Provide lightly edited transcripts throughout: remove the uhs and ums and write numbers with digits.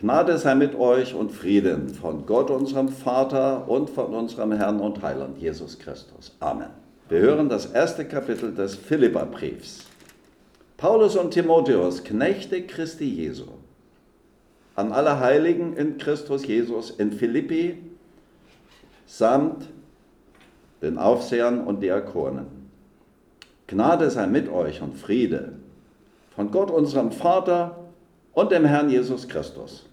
Gnade sei mit euch und Frieden von Gott, unserem Vater und von unserem Herrn und Heiland Jesus Christus. Amen. Wir hören das erste Kapitel des Philipperbriefs. Paulus und Timotheus, Knechte Christi Jesu, an alle Heiligen in Christus Jesus in Philippi samt den Aufsehern und Diakonen. Gnade sei mit euch und Friede von Gott, unserem Vater und dem Herrn Jesus Christus.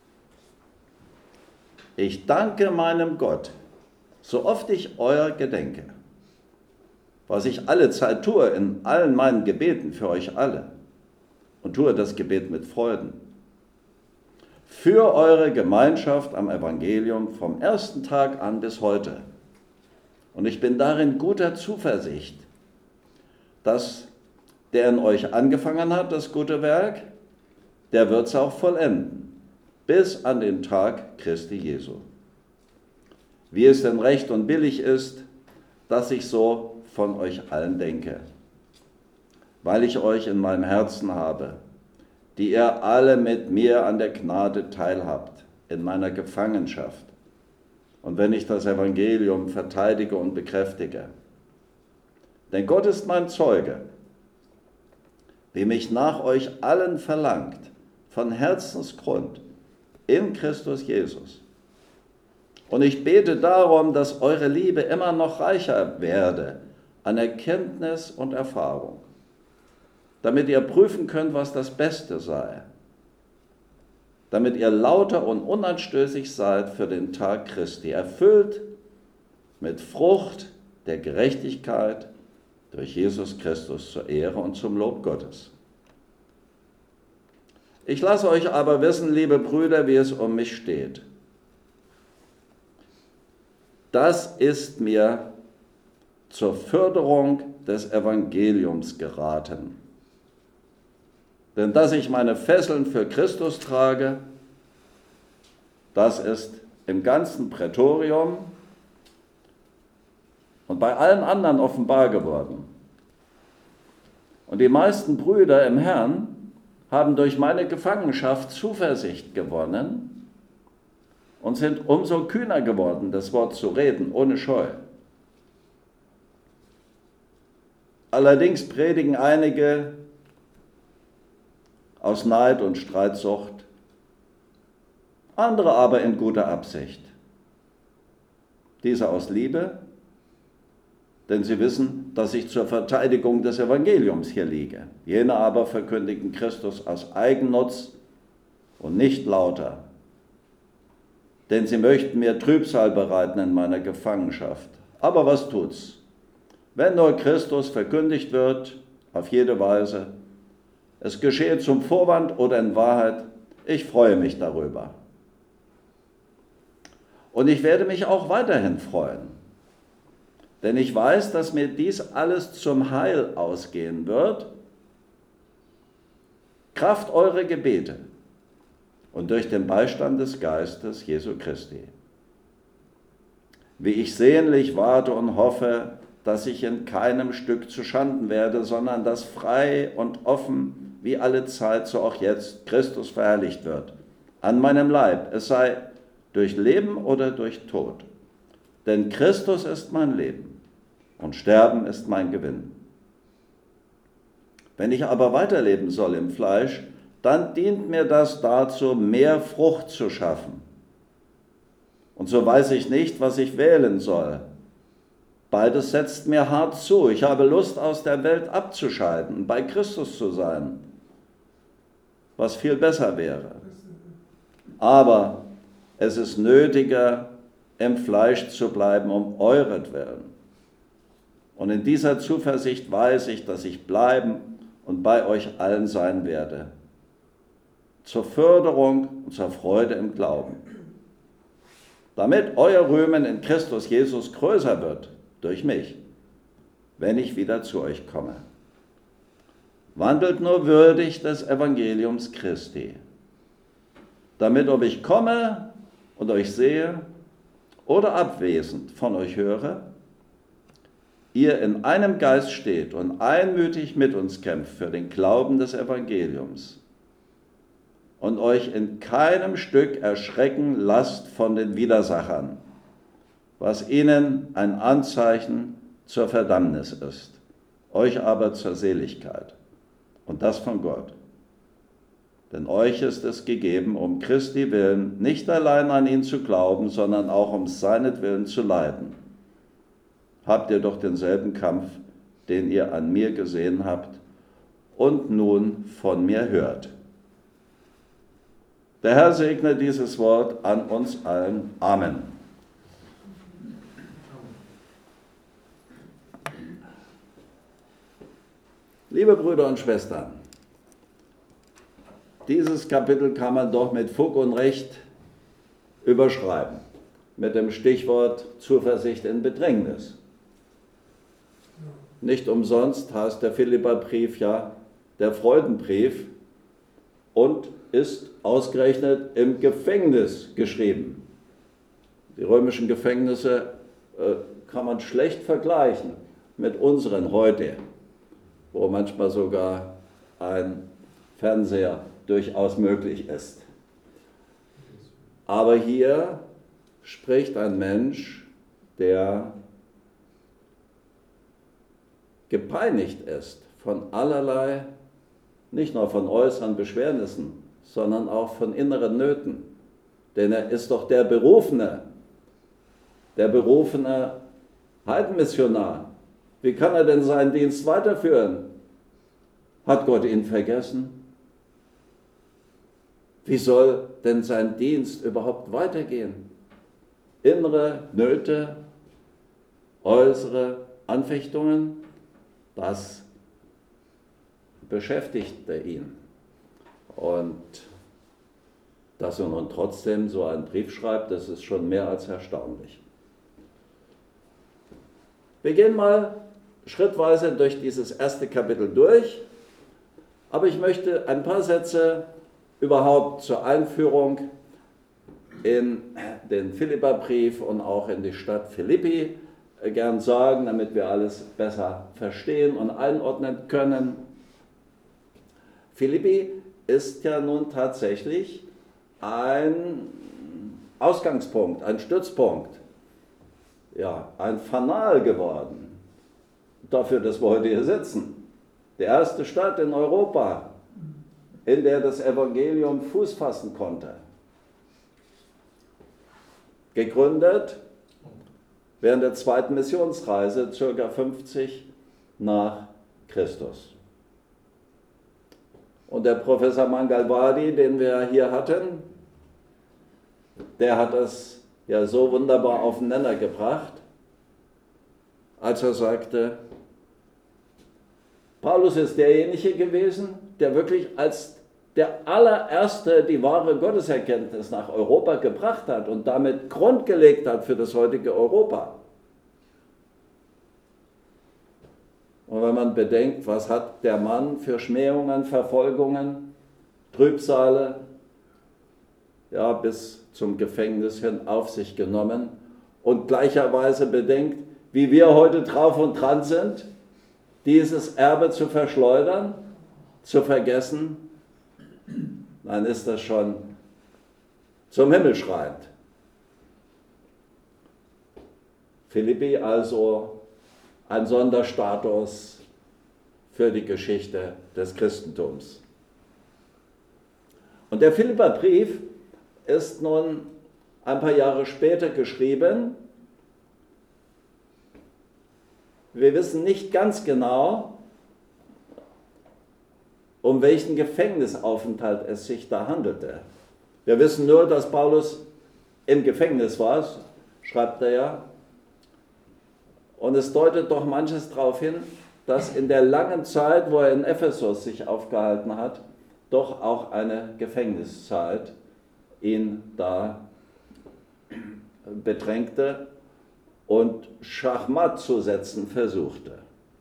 Ich danke meinem Gott, so oft ich euer gedenke, was ich alle Zeit tue in allen meinen Gebeten für euch alle, und tue das Gebet mit Freuden, für eure Gemeinschaft am Evangelium vom ersten Tag an bis heute. Und ich bin darin guter Zuversicht, dass der in euch angefangen hat, das gute Werk, der wird es auch vollenden, bis an den Tag Christi Jesu. Wie es denn recht und billig ist, dass ich so von euch allen denke, weil ich euch in meinem Herzen habe, die ihr alle mit mir an der Gnade teilhabt, in meiner Gefangenschaft. Und wenn ich das Evangelium verteidige und bekräftige. Denn Gott ist mein Zeuge, wie mich nach euch allen verlangt, von Herzensgrund, in Christus Jesus. Und ich bete darum, dass eure Liebe immer noch reicher werde an Erkenntnis und Erfahrung, damit ihr prüfen könnt, was das Beste sei, damit ihr lauter und unanstößig seid für den Tag Christi, erfüllt mit Frucht der Gerechtigkeit durch Jesus Christus zur Ehre und zum Lob Gottes. Ich lasse euch aber wissen, liebe Brüder, wie es um mich steht. Das ist mir zur Förderung des Evangeliums geraten. Denn dass ich meine Fesseln für Christus trage, das ist im ganzen Prätorium und bei allen anderen offenbar geworden. Und die meisten Brüder im Herrn haben durch meine Gefangenschaft Zuversicht gewonnen und sind umso kühner geworden, das Wort zu reden, ohne Scheu. Allerdings predigen einige aus Neid und Streitsucht, andere aber in guter Absicht. Diese aus Liebe, denn sie wissen, dass ich zur Verteidigung des Evangeliums hier liege. Jene aber verkündigen Christus aus Eigennutz und nicht lauter, denn sie möchten mir Trübsal bereiten in meiner Gefangenschaft. Aber was tut's? Wenn nur Christus verkündigt wird, auf jede Weise, es geschehe zum Vorwand oder in Wahrheit, ich freue mich darüber. Und ich werde mich auch weiterhin freuen. Denn ich weiß, dass mir dies alles zum Heil ausgehen wird, Kraft eurer Gebete und durch den Beistand des Geistes Jesu Christi. Wie ich sehnlich warte und hoffe, dass ich in keinem Stück zu Schanden werde, sondern dass frei und offen, wie alle Zeit, so auch jetzt, Christus verherrlicht wird, an meinem Leib, es sei durch Leben oder durch Tod. Denn Christus ist mein Leben und Sterben ist mein Gewinn. Wenn ich aber weiterleben soll im Fleisch, dann dient mir das dazu, mehr Frucht zu schaffen. Und so weiß ich nicht, was ich wählen soll. Beides setzt mir hart zu. Ich habe Lust, aus der Welt abzuscheiden, bei Christus zu sein, was viel besser wäre. Aber es ist nötiger, im Fleisch zu bleiben, um euretwillen. Und in dieser Zuversicht weiß ich, dass ich bleiben und bei euch allen sein werde, zur Förderung und zur Freude im Glauben, damit euer Rühmen in Christus Jesus größer wird durch mich, wenn ich wieder zu euch komme. Wandelt nur würdig des Evangeliums Christi, damit, ob ich komme und euch sehe oder abwesend von euch höre, ihr in einem Geist steht und einmütig mit uns kämpft für den Glauben des Evangeliums, und euch in keinem Stück erschrecken lasst von den Widersachern, was ihnen ein Anzeichen zur Verdammnis ist, euch aber zur Seligkeit, und das von Gott. Denn euch ist es gegeben, um Christi willen nicht allein an ihn zu glauben, sondern auch um seinetwillen zu leiden. Habt ihr doch denselben Kampf, den ihr an mir gesehen habt und nun von mir hört. Der Herr segne dieses Wort an uns allen. Amen. Liebe Brüder und Schwestern, dieses Kapitel kann man doch mit Fug und Recht überschreiben, mit dem Stichwort Zuversicht in Bedrängnis. Nicht umsonst heißt der Philipperbrief ja der Freudenbrief und ist ausgerechnet im Gefängnis geschrieben. Die römischen Gefängnisse kann man schlecht vergleichen mit unseren heute, wo manchmal sogar ein Fernseher durchaus möglich ist. Aber hier spricht ein Mensch, der gepeinigt ist von allerlei, nicht nur von äußeren Beschwernissen, sondern auch von inneren Nöten. Denn er ist doch der berufene Heidenmissionar. Wie kann er denn seinen Dienst weiterführen? Hat Gott ihn vergessen? Wie soll denn sein Dienst überhaupt weitergehen? Innere Nöte, äußere Anfechtungen, das beschäftigte ihn. Und dass er nun trotzdem so einen Brief schreibt, das ist schon mehr als erstaunlich. Wir gehen mal schrittweise durch dieses erste Kapitel durch, aber ich möchte ein paar Sätze überhaupt zur Einführung in den Philipperbrief und auch in die Stadt Philippi gern sagen, damit wir alles besser verstehen und einordnen können. Philippi ist ja nun tatsächlich ein Ausgangspunkt, ein Stützpunkt, ja, ein Fanal geworden dafür, dass wir heute hier sitzen. Die erste Stadt in Europa, in der das Evangelium Fuß fassen konnte. Gegründet während der zweiten Missionsreise, ca. 50 nach Christus. Und der Professor Mangalwadi, den wir hier hatten, der hat das ja so wunderbar auf den Nenner gebracht, als er sagte, Paulus ist derjenige gewesen, der wirklich als der allererste die wahre Gotteserkenntnis nach Europa gebracht hat und damit Grund gelegt hat für das heutige Europa. Und wenn man bedenkt, was hat der Mann für Schmähungen, Verfolgungen, Trübsale, ja, bis zum Gefängnis hin auf sich genommen und gleicherweise bedenkt, wie wir heute drauf und dran sind, dieses Erbe zu verschleudern, zu vergessen, dann ist das schon zum Himmel schreiend. Philippi also ein Sonderstatus für die Geschichte des Christentums. Und der Philipperbrief ist nun ein paar Jahre später geschrieben. Wir wissen nicht ganz genau, um welchen Gefängnisaufenthalt es sich da handelte. Wir wissen nur, dass Paulus im Gefängnis war, schreibt er ja. Und es deutet doch manches darauf hin, dass in der langen Zeit, wo er in Ephesus sich aufgehalten hat, doch auch eine Gefängniszeit ihn da bedrängte und Schachmatt zu setzen versuchte.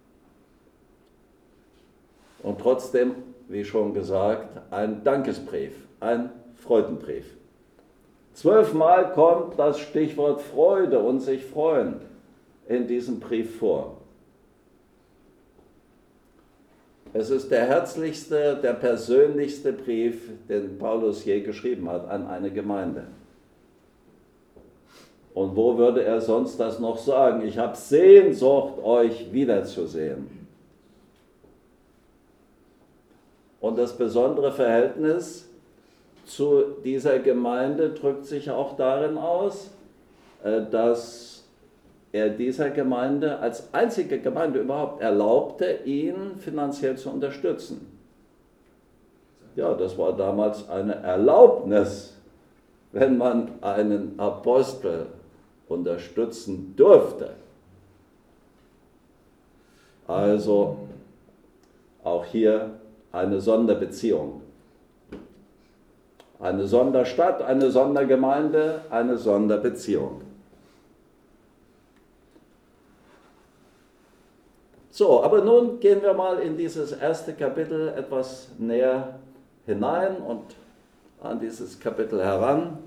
Und trotzdem, wie schon gesagt, ein Dankesbrief, ein Freudenbrief. 12-mal kommt das Stichwort Freude und sich freuen in diesem Brief vor. Es ist der herzlichste, der persönlichste Brief, den Paulus je geschrieben hat an eine Gemeinde. Und wo würde er sonst das noch sagen? Ich habe Sehnsucht, euch wiederzusehen. Und das besondere Verhältnis zu dieser Gemeinde drückt sich auch darin aus, dass er dieser Gemeinde als einzige Gemeinde überhaupt erlaubte, ihn finanziell zu unterstützen. Ja, das war damals eine Erlaubnis, wenn man einen Apostel unterstützen durfte. Also auch hier eine Sonderbeziehung. Eine Sonderstadt, eine Sondergemeinde, eine Sonderbeziehung. So, aber nun gehen wir mal in dieses erste Kapitel etwas näher hinein und an dieses Kapitel heran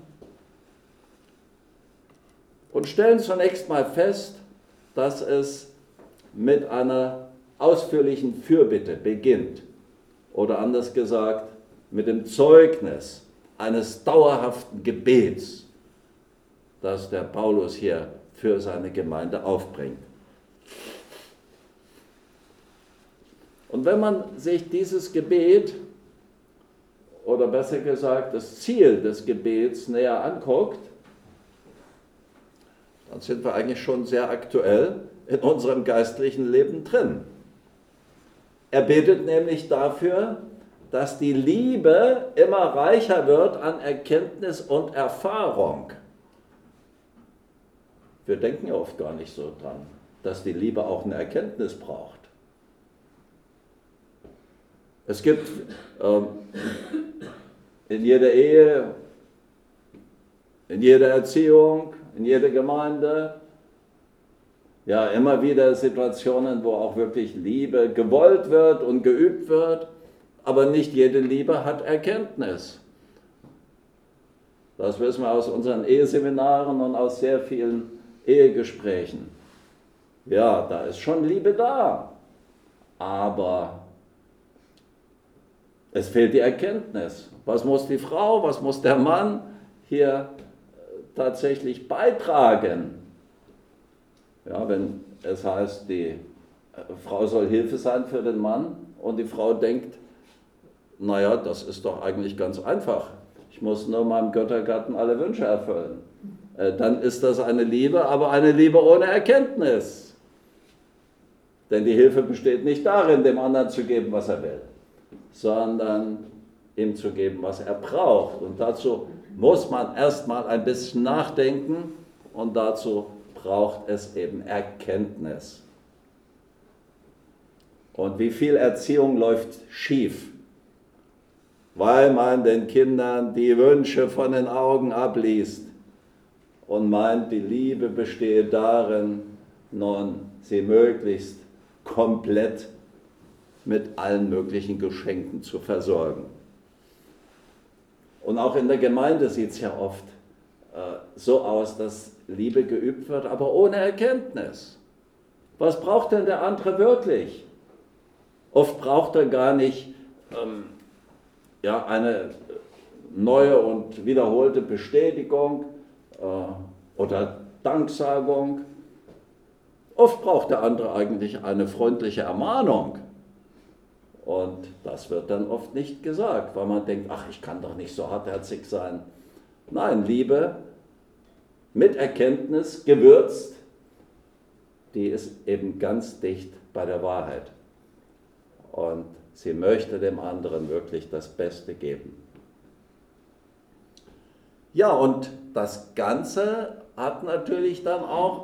und stellen zunächst mal fest, dass es mit einer ausführlichen Fürbitte beginnt. Oder anders gesagt, mit dem Zeugnis eines dauerhaften Gebets, das der Paulus hier für seine Gemeinde aufbringt. Und wenn man sich dieses Gebet, oder besser gesagt das Ziel des Gebets näher anguckt, dann sind wir eigentlich schon sehr aktuell in unserem geistlichen Leben drin. Er betet nämlich dafür, dass die Liebe immer reicher wird an Erkenntnis und Erfahrung. Wir denken ja oft gar nicht so dran, dass die Liebe auch eine Erkenntnis braucht. Es gibt in jeder Ehe, in jeder Erziehung, in jeder Gemeinde, ja immer wieder Situationen, wo auch wirklich Liebe gewollt wird und geübt wird, aber nicht jede Liebe hat Erkenntnis. Das wissen wir aus unseren Eheseminaren und aus sehr vielen Ehegesprächen. Ja, da ist schon Liebe da, aber es fehlt die Erkenntnis. Was muss die Frau, was muss der Mann hier tatsächlich beitragen? Ja, wenn es heißt, die Frau soll Hilfe sein für den Mann und die Frau denkt, naja, das ist doch eigentlich ganz einfach. Ich muss nur meinem Göttergatten alle Wünsche erfüllen. Dann ist das eine Liebe, aber eine Liebe ohne Erkenntnis. Denn die Hilfe besteht nicht darin, dem anderen zu geben, was er will, sondern ihm zu geben, was er braucht. Und dazu muss man erstmal ein bisschen nachdenken und dazu braucht es eben Erkenntnis. Und wie viel Erziehung läuft schief, weil man den Kindern die Wünsche von den Augen abliest und meint, die Liebe bestehe darin, nun sie möglichst komplett mit allen möglichen Geschenken zu versorgen. Und auch in der Gemeinde sieht es ja oft so aus, dass Liebe geübt wird, aber ohne Erkenntnis. Was braucht denn der andere wirklich? Oft braucht er gar nicht eine neue und wiederholte Bestätigung oder Danksagung. Oft braucht der andere eigentlich eine freundliche Ermahnung. Und das wird dann oft nicht gesagt, weil man denkt, ach, ich kann doch nicht so hartherzig sein. Nein, Liebe mit Erkenntnis gewürzt, die ist eben ganz dicht bei der Wahrheit. Und sie möchte dem anderen wirklich das Beste geben. Ja, und das Ganze hat natürlich dann auch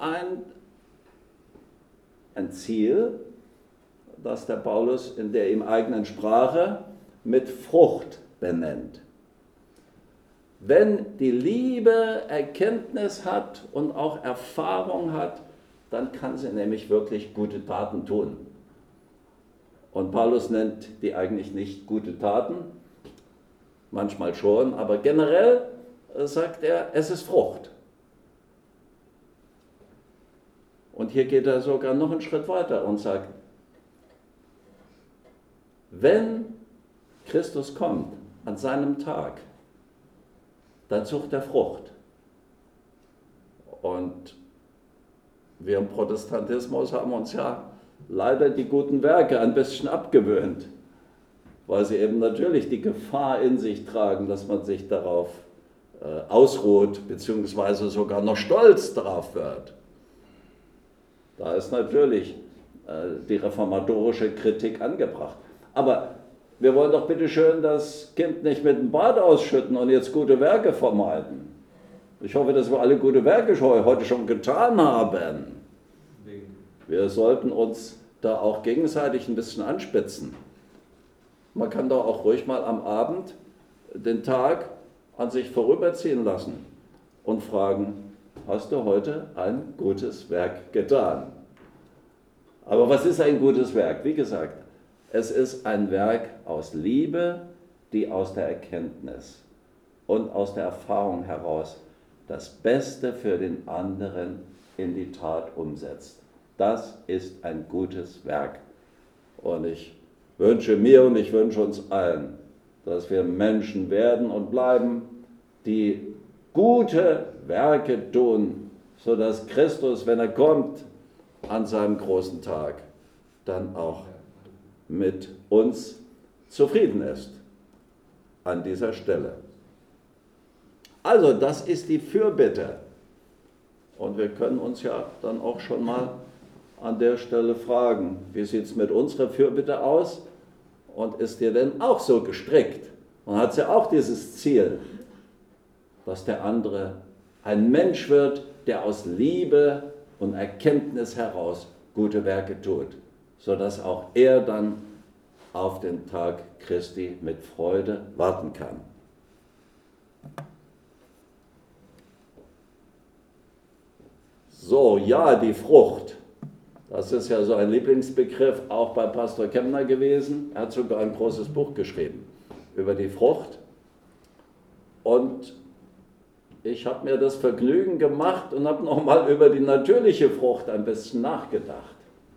ein Ziel, das der Paulus in der ihm eigenen Sprache mit Frucht benennt. Wenn die Liebe Erkenntnis hat und auch Erfahrung hat, dann kann sie nämlich wirklich gute Taten tun. Und Paulus nennt die eigentlich nicht gute Taten, manchmal schon, aber generell sagt er, es ist Frucht. Und hier geht er sogar noch einen Schritt weiter und sagt, wenn Christus kommt an seinem Tag, dann sucht er Frucht. Und wir im Protestantismus haben uns ja leider die guten Werke ein bisschen abgewöhnt, weil sie eben natürlich die Gefahr in sich tragen, dass man sich darauf ausruht, beziehungsweise sogar noch stolz darauf wird. Da ist natürlich die reformatorische Kritik angebracht. Aber wir wollen doch bitte schön das Kind nicht mit dem Bad ausschütten und jetzt gute Werke vermeiden. Ich hoffe, dass wir alle gute Werke heute schon getan haben. Wir sollten uns da auch gegenseitig ein bisschen anspitzen. Man kann doch auch ruhig mal am Abend den Tag an sich vorüberziehen lassen und fragen, hast du heute ein gutes Werk getan? Aber was ist ein gutes Werk? Wie gesagt, es ist ein Werk aus Liebe, die aus der Erkenntnis und aus der Erfahrung heraus das Beste für den anderen in die Tat umsetzt. Das ist ein gutes Werk. Und ich wünsche mir und ich wünsche uns allen, dass wir Menschen werden und bleiben, die gute Werke tun, sodass Christus, wenn er kommt, an seinem großen Tag, dann auch mit uns zufrieden ist. An dieser Stelle. Also, das ist die Fürbitte. Und wir können uns ja dann auch schon mal an der Stelle fragen, wie sieht es mit unserer Fürbitte aus? Und ist dir denn auch so gestrickt? Man hat ja auch dieses Ziel, dass der andere ein Mensch wird, der aus Liebe und Erkenntnis heraus gute Werke tut, sodass auch er dann auf den Tag Christi mit Freude warten kann. So, ja, die Frucht. Das ist ja so ein Lieblingsbegriff auch bei Pastor Kemner gewesen. Er hat sogar ein großes Buch geschrieben über die Frucht. Und ich habe mir das Vergnügen gemacht und habe nochmal über die natürliche Frucht ein bisschen nachgedacht.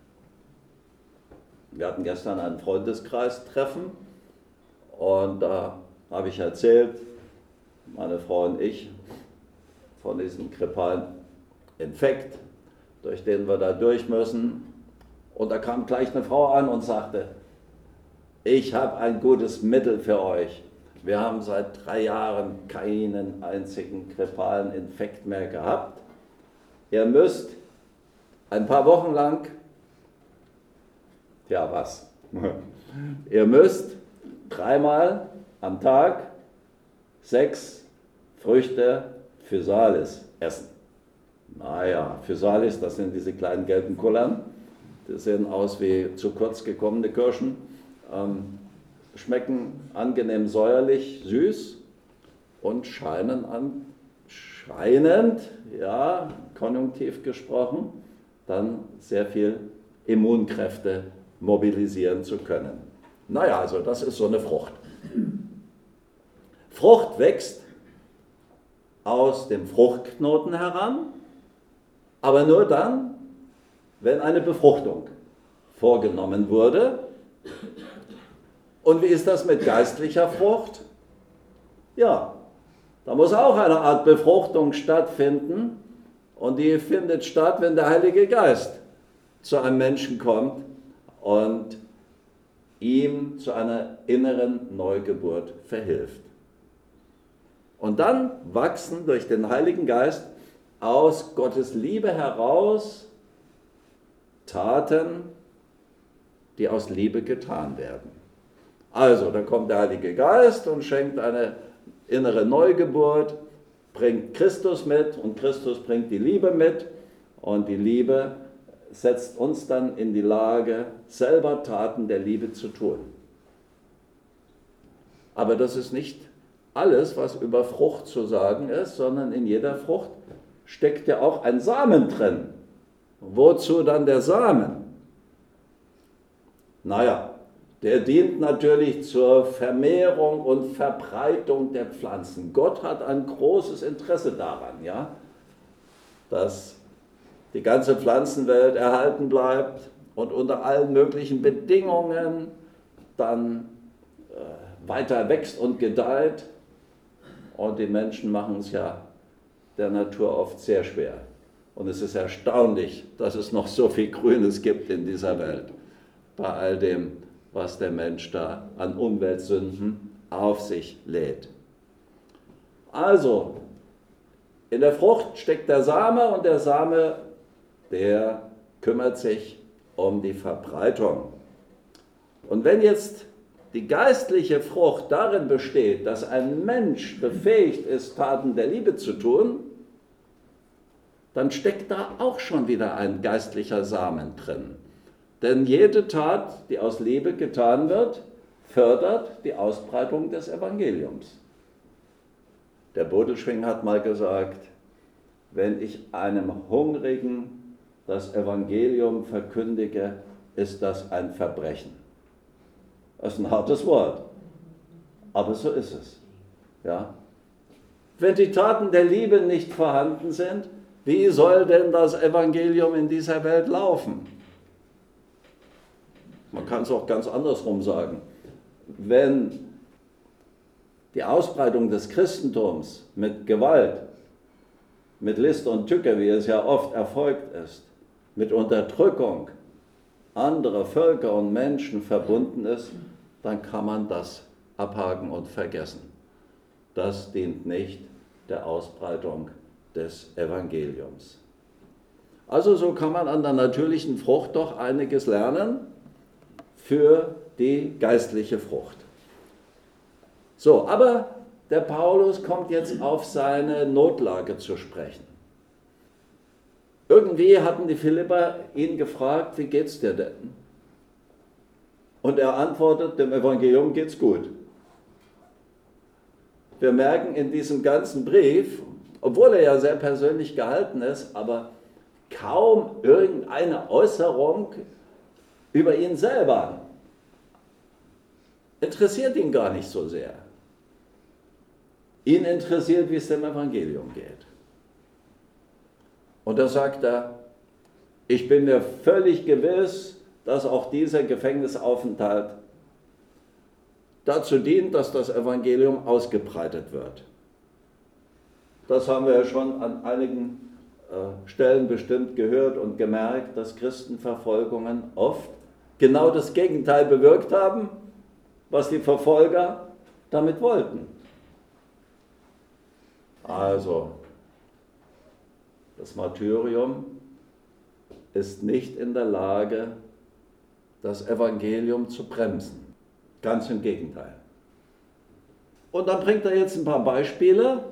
Wir hatten gestern ein Freundeskreistreffen und da habe ich erzählt, meine Frau und ich, von diesem grippalen Infekt, durch den wir da durch müssen. Und da kam gleich eine Frau an und sagte, ich habe ein gutes Mittel für euch. Wir haben seit 3 Jahren keinen einzigen grippalen Infekt mehr gehabt. Ihr müsst ein paar Wochen lang, ja was, ihr müsst 3-mal am Tag 6 Früchte Physalis essen. Naja, Physalis, das sind diese kleinen gelben Kullern, die sehen aus wie zu kurz gekommene Kirschen, schmecken angenehm säuerlich, süß und scheinen anscheinend, ja, konjunktiv gesprochen, dann sehr viel Immunkräfte mobilisieren zu können. Naja, also das ist so eine Frucht. Frucht wächst aus dem Fruchtknoten heran, aber nur dann, wenn eine Befruchtung vorgenommen wurde. Und wie ist das mit geistlicher Frucht? Ja, da muss auch eine Art Befruchtung stattfinden und die findet statt, wenn der Heilige Geist zu einem Menschen kommt und ihm zu einer inneren Neugeburt verhilft. Und dann wachsen durch den Heiligen Geist aus Gottes Liebe heraus Taten, die aus Liebe getan werden. Also, dann kommt der Heilige Geist und schenkt eine innere Neugeburt, bringt Christus mit und Christus bringt die Liebe mit und die Liebe setzt uns dann in die Lage, selber Taten der Liebe zu tun. Aber das ist nicht alles, was über Frucht zu sagen ist, sondern in jeder Frucht steckt ja auch ein Samen drin. Wozu dann der Samen? Naja, der dient natürlich zur Vermehrung und Verbreitung der Pflanzen. Gott hat ein großes Interesse daran, ja, dass die ganze Pflanzenwelt erhalten bleibt und unter allen möglichen Bedingungen dann weiter wächst und gedeiht. Und die Menschen machen es ja der Natur oft sehr schwer. Und es ist erstaunlich, dass es noch so viel Grünes gibt in dieser Welt, bei all dem, was der Mensch da an Umweltsünden auf sich lädt. Also, in der Frucht steckt der Same und der Same, der kümmert sich um die Verbreitung. Und wenn jetzt die geistliche Frucht darin besteht, dass ein Mensch befähigt ist, Taten der Liebe zu tun, dann steckt da auch schon wieder ein geistlicher Samen drin. Denn jede Tat, die aus Liebe getan wird, fördert die Ausbreitung des Evangeliums. Der Bodelschwing hat mal gesagt, wenn ich einem Hungrigen das Evangelium verkündige, ist das ein Verbrechen. Das ist ein hartes Wort, aber so ist es. Ja? Wenn die Taten der Liebe nicht vorhanden sind, wie soll denn das Evangelium in dieser Welt laufen? Man kann es auch ganz andersrum sagen. Wenn die Ausbreitung des Christentums mit Gewalt, mit List und Tücke, wie es ja oft erfolgt ist, mit Unterdrückung anderer Völker und Menschen verbunden ist, dann kann man das abhaken und vergessen. Das dient nicht der Ausbreitung des Evangeliums. Also so kann man an der natürlichen Frucht doch einiges lernen für die geistliche Frucht. So, aber der Paulus kommt jetzt auf seine Notlage zu sprechen. Irgendwie hatten die Philipper ihn gefragt, wie geht's dir denn? Und er antwortet, dem Evangelium geht's gut. Wir merken in diesem ganzen Brief, obwohl er ja sehr persönlich gehalten ist, aber kaum irgendeine Äußerung über ihn selber. Interessiert ihn gar nicht so sehr. Ihn interessiert, wie es dem Evangelium geht. Und da sagt er, ich bin mir völlig gewiss, dass auch dieser Gefängnisaufenthalt dazu dient, dass das Evangelium ausgebreitet wird. Das haben wir ja schon an einigen Stellen bestimmt gehört und gemerkt, dass Christenverfolgungen oft genau das Gegenteil bewirkt haben, was die Verfolger damit wollten. Also, das Martyrium ist nicht in der Lage, das Evangelium zu bremsen. Ganz im Gegenteil. Und dann bringt er jetzt ein paar Beispiele.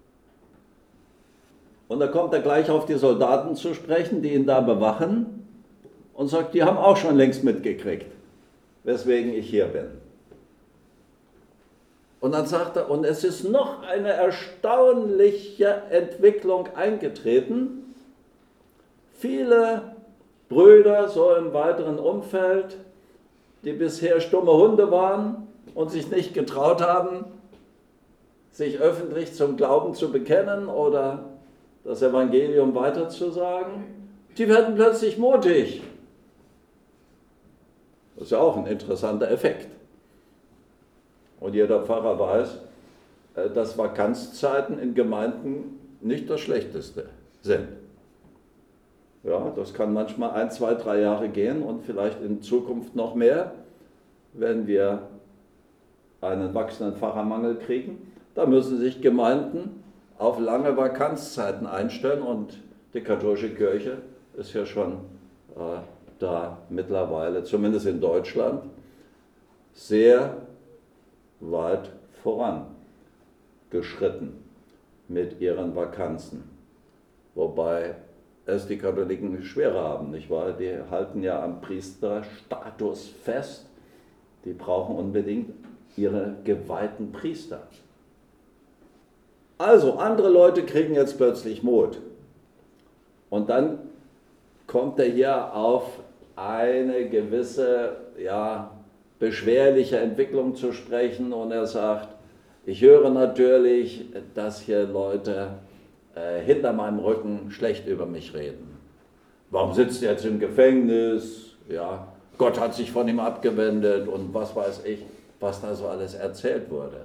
Und da kommt er gleich auf die Soldaten zu sprechen, die ihn da bewachen. Und sagt, die haben auch schon längst mitgekriegt, weswegen ich hier bin. Und dann sagt er, und es ist noch eine erstaunliche Entwicklung eingetreten. Viele Brüder so im weiteren Umfeld, die bisher stumme Hunde waren und sich nicht getraut haben, sich öffentlich zum Glauben zu bekennen oder das Evangelium weiterzusagen, die werden plötzlich mutig. Das ist ja auch ein interessanter Effekt. Und jeder Pfarrer weiß, dass Vakanzzeiten in Gemeinden nicht das Schlechteste sind. Ja, das kann manchmal 1, 2, 3 Jahre gehen und vielleicht in Zukunft noch mehr, wenn wir einen wachsenden Pfarrermangel kriegen. Da müssen sich Gemeinden auf lange Vakanzzeiten einstellen und die katholische Kirche ist ja schon da mittlerweile, zumindest in Deutschland, sehr weit vorangeschritten mit ihren Vakanzen. Wobei es die Katholiken schwerer haben, nicht wahr? Die halten ja am Priesterstatus fest. Die brauchen unbedingt ihre geweihten Priester. Also, andere Leute kriegen jetzt plötzlich Mut. Und dann kommt er hier auf eine gewisse, beschwerliche Entwicklung zu sprechen und er sagt, ich höre natürlich, dass hier Leute hinter meinem Rücken schlecht über mich reden. Warum sitzt du jetzt im Gefängnis? Ja, Gott hat sich von ihm abgewendet und was weiß ich, was da so alles erzählt wurde.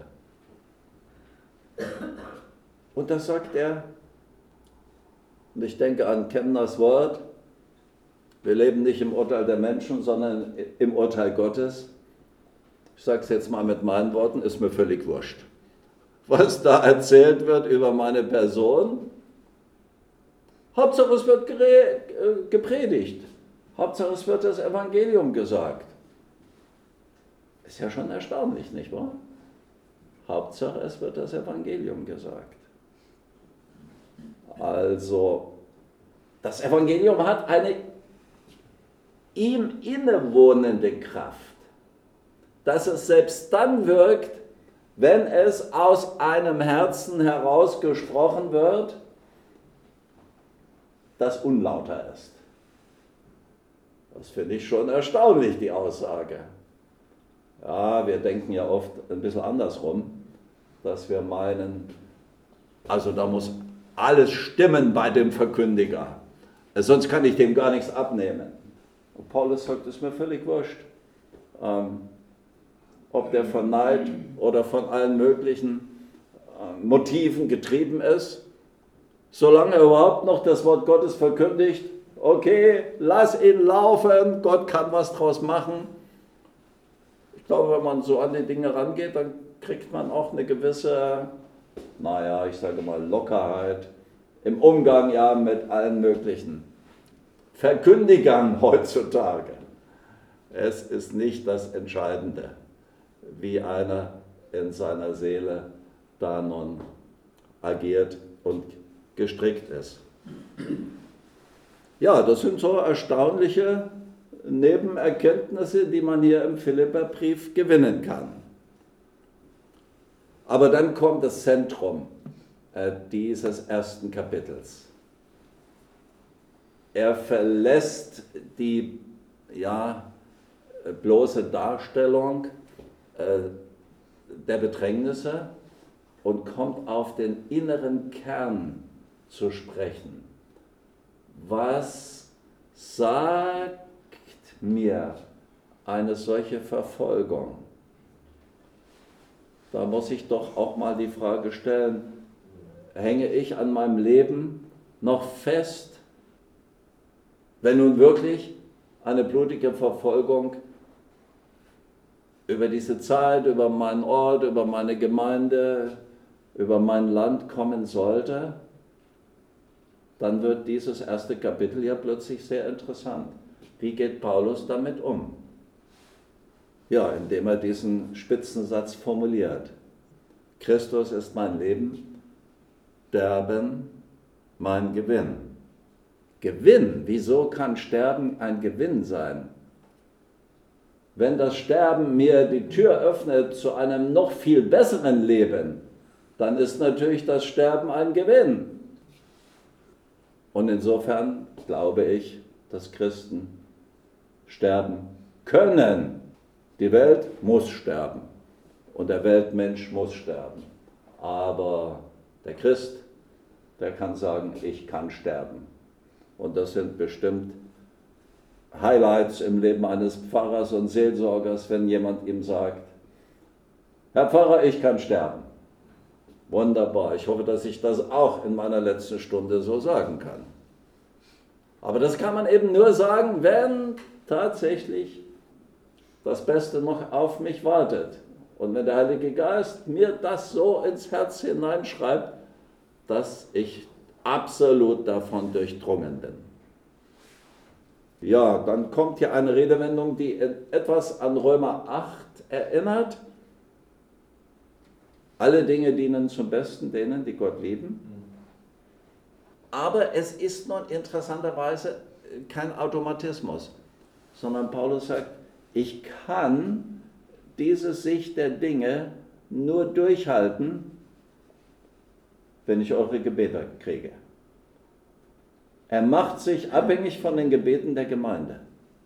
Und das sagt er, und ich denke an Kemners Wort, wir leben nicht im Urteil der Menschen, sondern im Urteil Gottes. Ich sage es jetzt mal mit meinen Worten, ist mir völlig wurscht. Was da erzählt wird über meine Person, Hauptsache es wird gepredigt. Hauptsache es wird das Evangelium gesagt. Ist ja schon erstaunlich, nicht wahr? Hauptsache es wird das Evangelium gesagt. Also, das Evangelium hat eine ihm innewohnende Kraft, dass es selbst dann wirkt, wenn es aus einem Herzen heraus gesprochen wird, das unlauter ist. Das finde ich schon erstaunlich, die Aussage. Ja, wir denken ja oft ein bisschen andersrum, dass wir meinen, also da muss alles stimmen bei dem Verkündiger, sonst kann ich dem gar nichts abnehmen. Und Paulus sagt, es ist mir völlig wurscht, ob der von Neid oder von allen möglichen Motiven getrieben ist. Solange er überhaupt noch das Wort Gottes verkündigt, okay, lass ihn laufen, Gott kann was draus machen. Ich glaube, wenn man so an die Dinge rangeht, dann kriegt man auch eine gewisse, naja, ich sage mal Lockerheit im Umgang ja mit allen möglichen Verkündigern heutzutage. Es ist nicht das Entscheidende, wie einer in seiner Seele da nun agiert und gestrickt ist. Ja, das sind so erstaunliche Nebenerkenntnisse, die man hier im Philipperbrief gewinnen kann. Aber dann kommt das Zentrum dieses ersten Kapitels. Er verlässt die bloße Darstellung der Bedrängnisse und kommt auf den inneren Kern zu sprechen. Was sagt mir eine solche Verfolgung? Da muss ich doch auch mal die Frage stellen, hänge ich an meinem Leben noch fest, wenn nun wirklich eine blutige Verfolgung über diese Zeit, über meinen Ort, über meine Gemeinde, über mein Land kommen sollte, dann wird dieses erste Kapitel ja plötzlich sehr interessant. Wie geht Paulus damit um? Ja, indem er diesen Spitzensatz formuliert. Christus ist mein Leben, Sterben mein Gewinn. Gewinn? Wieso kann Sterben ein Gewinn sein? Wenn das Sterben mir die Tür öffnet zu einem noch viel besseren Leben, dann ist natürlich das Sterben ein Gewinn. Und insofern glaube ich, dass Christen sterben können. Die Welt muss sterben und der Weltmensch muss sterben. Aber der Christ, der kann sagen, ich kann sterben. Und das sind bestimmt Highlights im Leben eines Pfarrers und Seelsorgers, wenn jemand ihm sagt, Herr Pfarrer, ich kann sterben. Wunderbar, ich hoffe, dass ich das auch in meiner letzten Stunde so sagen kann. Aber das kann man eben nur sagen, wenn tatsächlich das Beste noch auf mich wartet. Und wenn der Heilige Geist mir das so ins Herz hineinschreibt, dass ich absolut davon durchdrungen bin. Ja, dann kommt hier eine Redewendung, die etwas an Römer 8 erinnert. Alle Dinge dienen zum Besten denen, die Gott lieben. Aber es ist nun interessanterweise kein Automatismus, sondern Paulus sagt, ich kann diese Sicht der Dinge nur durchhalten, wenn ich eure Gebete kriege. Er macht sich abhängig von den Gebeten der Gemeinde.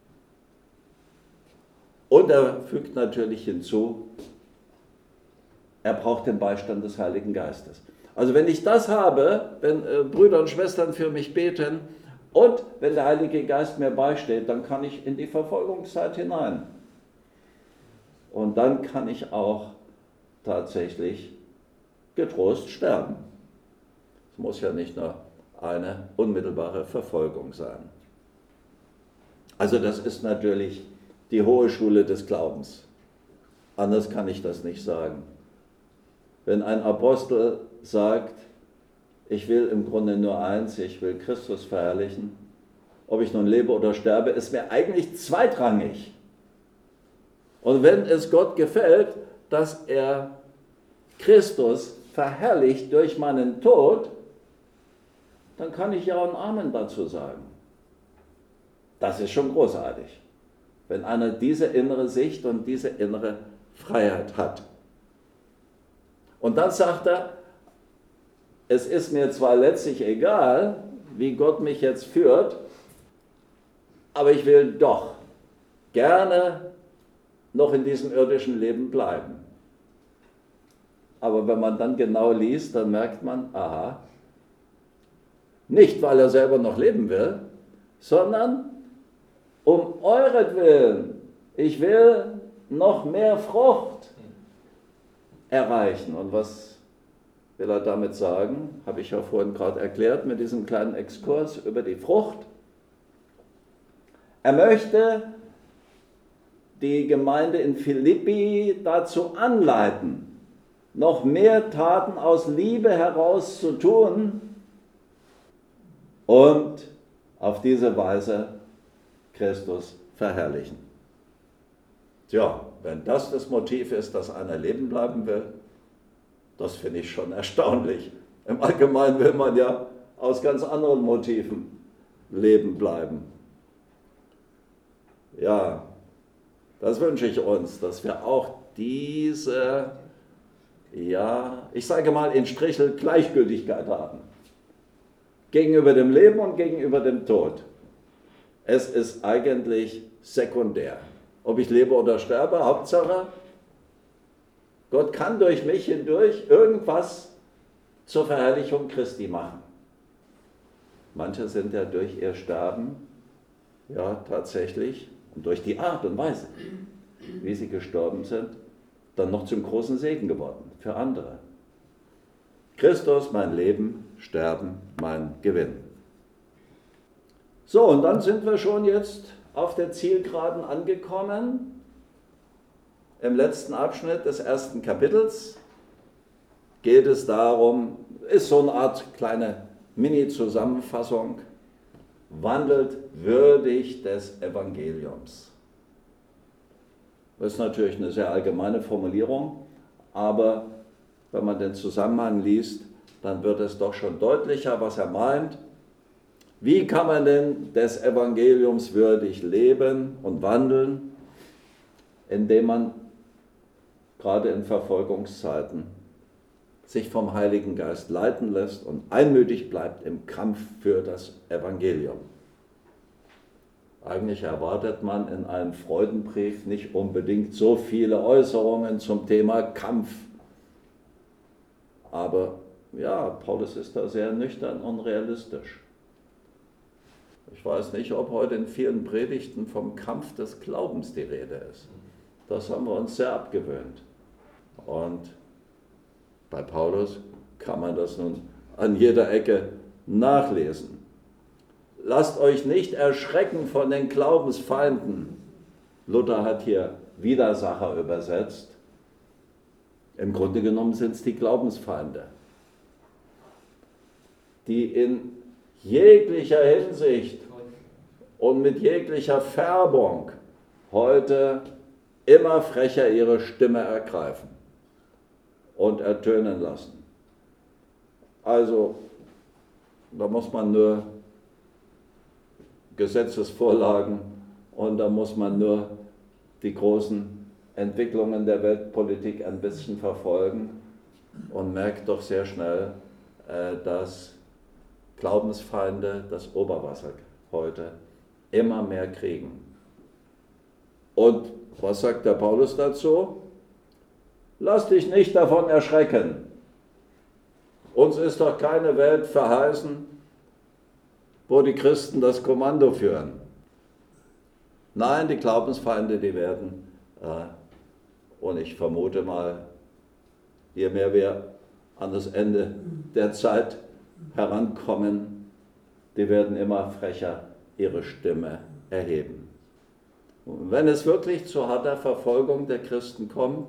Und er fügt natürlich hinzu, er braucht den Beistand des Heiligen Geistes. Also wenn ich das habe, wenn Brüder und Schwestern für mich beten Und wenn der Heilige Geist mir beisteht, dann kann ich in die Verfolgungszeit hinein. Und dann kann ich auch tatsächlich getrost sterben. Es muss ja nicht nur eine unmittelbare Verfolgung sein. Also das ist natürlich die hohe Schule des Glaubens. Anders kann ich das nicht sagen. Wenn ein Apostel sagt, ich will im Grunde nur eins, ich will Christus verherrlichen, ob ich nun lebe oder sterbe, ist mir eigentlich zweitrangig. Und wenn es Gott gefällt, dass er Christus verherrlicht durch meinen Tod, dann kann ich ja ein Amen dazu sagen. Das ist schon großartig, wenn einer diese innere Sicht und diese innere Freiheit hat. Und dann sagt er, es ist mir zwar letztlich egal, wie Gott mich jetzt führt, aber ich will doch gerne noch in diesem irdischen Leben bleiben. Aber wenn man dann genau liest, dann merkt man, aha, nicht weil er selber noch leben will, sondern um euretwillen. Ich will noch mehr Frucht erreichen. Und was will er damit sagen? Habe ich ja vorhin gerade erklärt mit diesem kleinen Exkurs über die Frucht. Er möchte die Gemeinde in Philippi dazu anleiten, noch mehr Taten aus Liebe heraus zu tun und auf diese Weise Christus verherrlichen. Tja, wenn das Motiv ist, dass einer leben bleiben will, das finde ich schon erstaunlich. Im Allgemeinen will man ja aus ganz anderen Motiven leben bleiben. Ja, das wünsche ich uns, dass wir auch diese, ja, ich sage mal in Strichel Gleichgültigkeit haben. Gegenüber dem Leben und gegenüber dem Tod. Es ist eigentlich sekundär. Ob ich lebe oder sterbe, Hauptsache, Gott kann durch mich hindurch irgendwas zur Verherrlichung Christi machen. Manche sind ja durch ihr Sterben, ja tatsächlich, und durch die Art und Weise, wie sie gestorben sind, dann noch zum großen Segen geworden für andere. Christus, mein Leben, Sterben, mein Gewinn. So, und dann sind wir schon jetzt auf der Zielgeraden angekommen. Im letzten Abschnitt des ersten Kapitels geht es darum, ist so eine Art kleine Mini-Zusammenfassung, wandelt würdig des Evangeliums. Das ist natürlich eine sehr allgemeine Formulierung, aber wenn man den Zusammenhang liest, dann wird es doch schon deutlicher, was er meint. Wie kann man denn des Evangeliums würdig leben und wandeln, indem man gerade in Verfolgungszeiten sich vom Heiligen Geist leiten lässt und einmütig bleibt im Kampf für das Evangelium. Eigentlich erwartet man in einem Freudenbrief nicht unbedingt so viele Äußerungen zum Thema Kampf. Aber ja, Paulus ist da sehr nüchtern und realistisch. Ich weiß nicht, ob heute in vielen Predigten vom Kampf des Glaubens die Rede ist. Das haben wir uns sehr abgewöhnt. Und bei Paulus kann man das nun an jeder Ecke nachlesen. Lasst euch nicht erschrecken von den Glaubensfeinden. Luther hat hier Widersacher übersetzt. Im Grunde genommen sind es die Glaubensfeinde, die in jeglicher Hinsicht und mit jeglicher Färbung heute immer frecher ihre Stimme ergreifen und ertönen lassen. Also, da muss man nur Gesetzesvorlagen und da muss man nur die großen Entwicklungen der Weltpolitik ein bisschen verfolgen und merkt doch sehr schnell, dass Glaubensfeinde das Oberwasser heute immer mehr kriegen. Und was sagt der Paulus dazu? Lass dich nicht davon erschrecken. Uns ist doch keine Welt verheißen, wo die Christen das Kommando führen. Nein, die Glaubensfeinde, die werden, und ich vermute mal, je mehr wir an das Ende der Zeit herankommen, die werden immer frecher ihre Stimme erheben. Und wenn es wirklich zu harter Verfolgung der Christen kommt,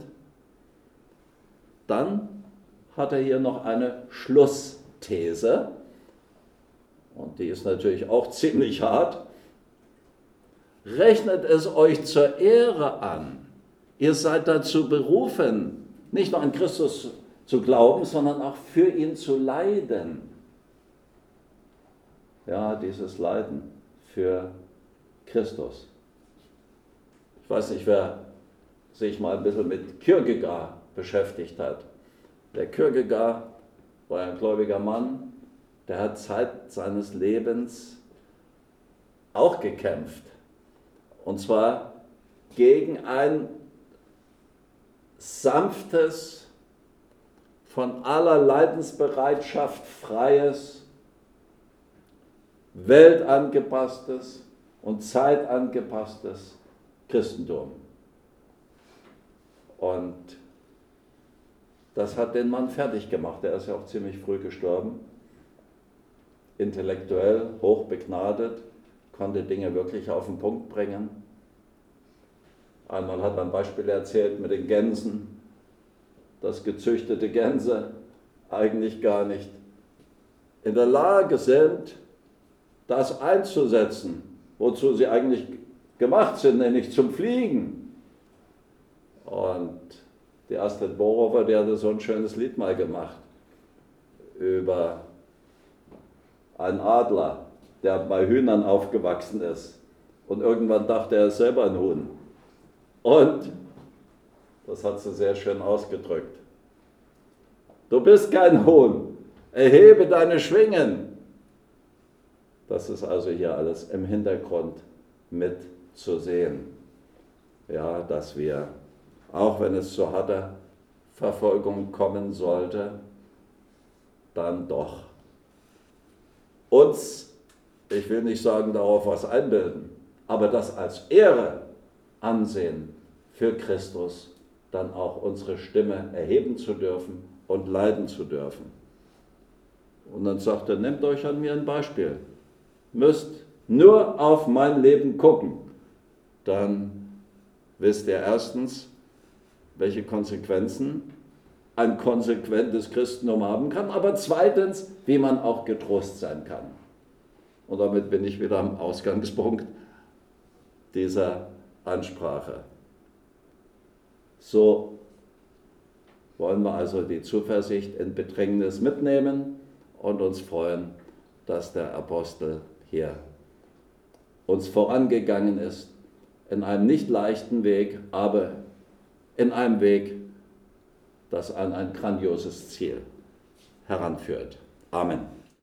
dann hat er hier noch eine Schlussthese, und die ist natürlich auch ziemlich hart. Rechnet es euch zur Ehre an. Ihr seid dazu berufen, nicht nur an Christus zu glauben, sondern auch für ihn zu leiden. Ja, dieses Leiden für Christus. Ich weiß nicht, wer sich mal ein bisschen mit Kierkegaard beschäftigt hat. Der Kierkegaard war ein gläubiger Mann, der hat Zeit seines Lebens auch gekämpft. Und zwar gegen ein sanftes, von aller Leidensbereitschaft freies, weltangepasstes und zeitangepasstes Christentum. Und das hat den Mann fertig gemacht. Er ist ja auch ziemlich früh gestorben. Intellektuell, hochbegnadet, konnte Dinge wirklich auf den Punkt bringen. Einmal hat er ein Beispiel erzählt mit den Gänsen, dass gezüchtete Gänse eigentlich gar nicht in der Lage sind, das einzusetzen, wozu sie eigentlich gemacht sind, nämlich zum Fliegen. Und die Astrid Bohrover, die hatte so ein schönes Lied mal gemacht über einen Adler, der bei Hühnern aufgewachsen ist. Und irgendwann dachte er selber ein Huhn. Und, das hat sie sehr schön ausgedrückt, du bist kein Huhn, erhebe deine Schwingen. Das ist also hier alles im Hintergrund mit zu sehen. Ja, dass wir, auch wenn es zu harter Verfolgung kommen sollte, dann doch uns, ich will nicht sagen, darauf was einbilden, aber das als Ehre ansehen, für Christus dann auch unsere Stimme erheben zu dürfen und leiden zu dürfen. Und dann sagt er, nehmt euch an mir ein Beispiel, müsst nur auf mein Leben gucken, dann wisst ihr erstens, welche Konsequenzen ein konsequentes Christentum haben kann, aber zweitens, wie man auch getrost sein kann. Und damit bin ich wieder am Ausgangspunkt dieser Ansprache. So wollen wir also die Zuversicht in Bedrängnis mitnehmen und uns freuen, dass der Apostel hier uns vorangegangen ist, in einem nicht leichten Weg, aber in einem Weg, das an ein grandioses Ziel heranführt. Amen.